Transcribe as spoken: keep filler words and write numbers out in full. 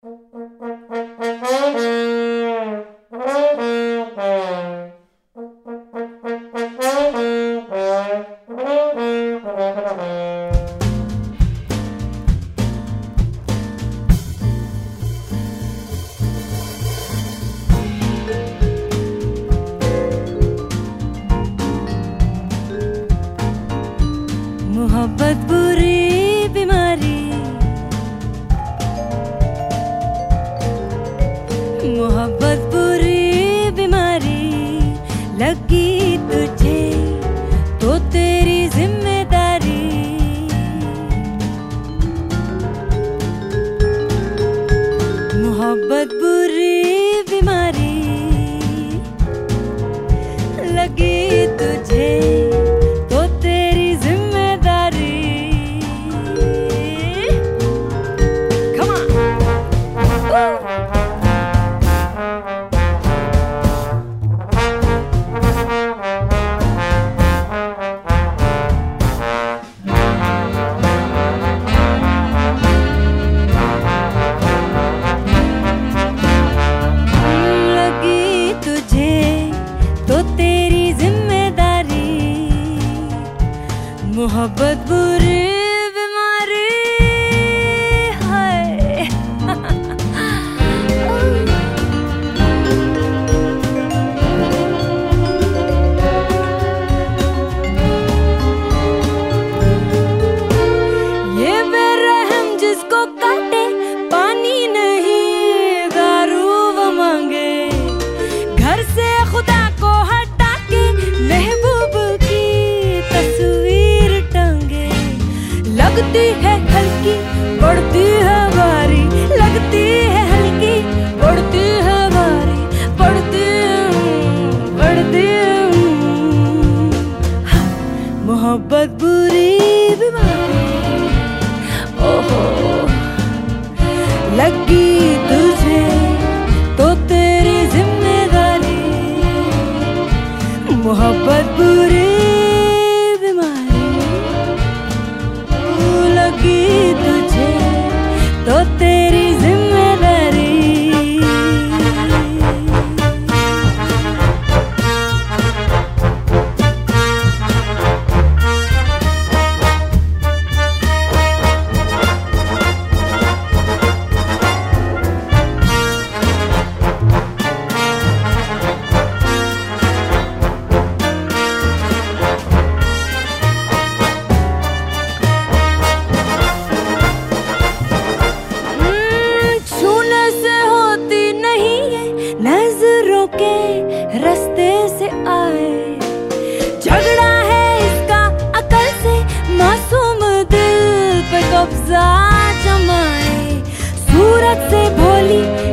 मोहब्बत बुरी बीमारी, मोहब्बत बुरी बीमारी लगी तुझे तो तेरी जिम्मेदारी। मोहब्बत बुरी बीमारी लगी तुझे तो तेरी जिम्मेदारी। Come on. लगी तुझे तो तेरी जिम्मेदारी। मोहब्बत बुरी बीमारी है। ये बेरहम जिसको काटे पानी नहीं दारू वो मांगे। घर से खुदा को हटा के महबूब की तस्वीर टांगे। लगती है हल्की पड़ती है भारी, लगती है हल्की पड़ती है भारी, पड़ती पड़ती। मोहब्बत बुरी बीमारी, ओहो लगी तुझे तो तेरी जिम्मेदारी। मोहब्बत बुरी बीमारी लगी तुझे तो तेरी जिम्मेदारी। नजरों के रास्ते से आए झगड़ा है इसका अकल से, मासूम दिल पे कब्जा जमाए। सूरत से भोली